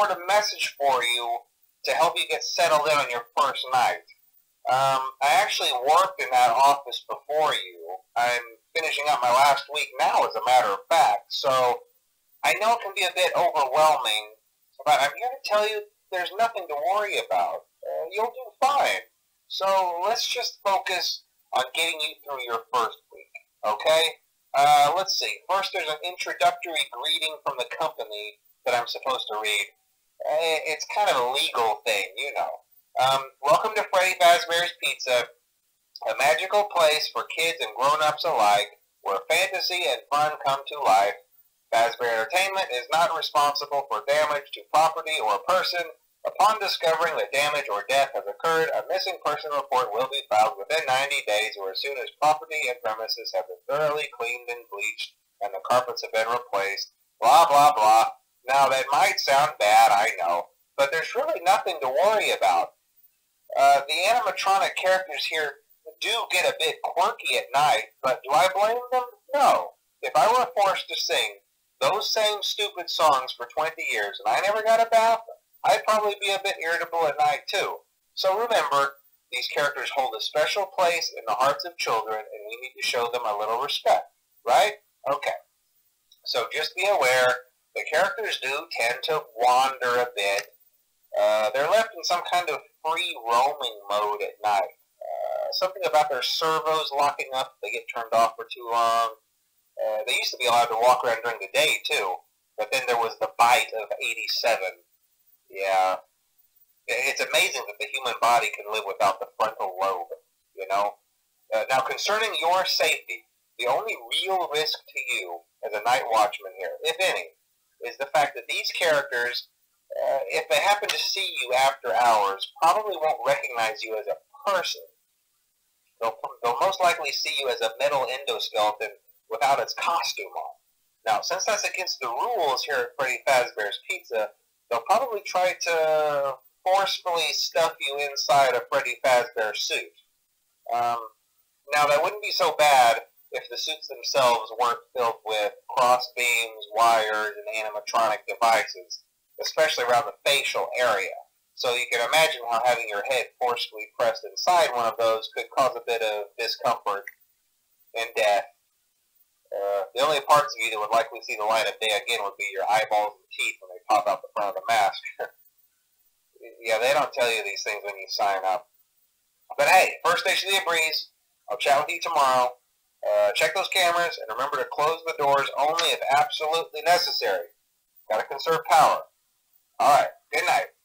record a message for you to help you get settled in on your first night. I actually worked in that office before you. I'm finishing up my last week now, as a matter of fact, so I know it can be a bit overwhelming, but I'm here to tell you there's nothing to worry about. You'll do fine. So let's just focus on getting you through your first week, okay? Let's see. First, there's an introductory greeting from the company that I'm supposed to read. It's kind of a legal thing, you know. Welcome to Freddy Fazbear's Pizza, a magical place for kids and grown-ups alike, where fantasy and fun come to life. Fazbear Entertainment is not responsible for damage to property or person. Upon discovering that damage or death has occurred, a missing person report will be filed within 90 days or as soon as property and premises have been thoroughly cleaned and bleached and the carpets have been replaced. Blah, blah, blah. Now, that might sound bad, I know, but there's really nothing to worry about. The animatronic characters here do get a bit quirky at night, but do I blame them? No. If I were forced to sing those same stupid songs for 20 years and I never got a bath, I'd probably be a bit irritable at night too. So remember, these characters hold a special place in the hearts of children and we need to show them a little respect, right? Okay. So just be aware, the characters do tend to wander a bit. They're left in some kind of free roaming mode at night. Something about their servos locking up if they get turned off for too long. They used to be allowed to walk around during the day too, but then there was the bite of 87. Yeah. It's amazing that the human body can live without the frontal lobe, you know? Now, concerning your safety, the only real risk to you as a night watchman here, if any, is the fact that these characters, if they happen to see you after hours, probably won't recognize you as a person. They'll most likely see you as a metal endoskeleton without its costume on. Now, since that's against the rules here at Freddy Fazbear's Pizza, they'll probably try to forcefully stuff you inside a Freddy Fazbear suit. Now, that wouldn't be so bad if the suits themselves weren't filled with cross beams, wires, and animatronic devices, especially around the facial area. So you can imagine how having your head forcefully pressed inside one of those could cause a bit of discomfort and death. The only parts of you that would likely see the light of day again would be your eyeballs and teeth when they pop out the front of the mask. Yeah, they don't tell you these things when you sign up. But hey, first station of the breeze. I'll chat with you tomorrow. Check those cameras and remember to close the doors only if absolutely necessary. Gotta conserve power. Alright, good night.